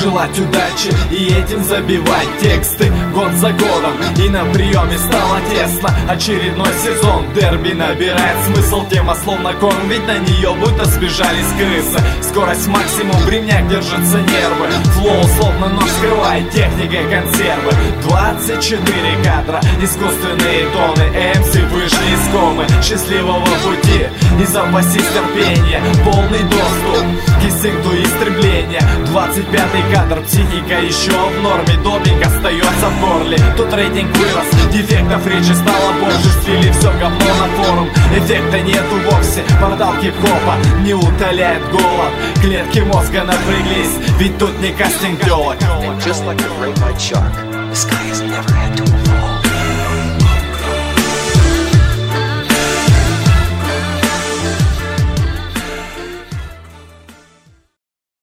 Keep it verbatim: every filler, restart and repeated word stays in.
желать удачи и этим забивать тексты год за годом. И на приеме стало тесно. Очередной сезон дерби набирает смысл. Тема словно корм, ведь на нее будто сбежались крысы. Скорость максимум, в ремнях держатся нервы. Флоу словно нож скрывает техникой консервы. Двадцать четыре кадра, искусственные тоны. эм си вышли из комы. Счастливого пути и запасись терпения. Полный доступ к инстинкту истребления. Двадцать пятый кадр, психика еще в норме. Допинг остается в горле. Тут рейтинг вырос, дефектов речи стало больше. Слили все говно на форум. Эффекта нету вовсе. Портал хип-хопа не утоляет голод. Клетки мозга напряглись, ведь тут не кастинг делок. Just like a great white shark, the sky has never had to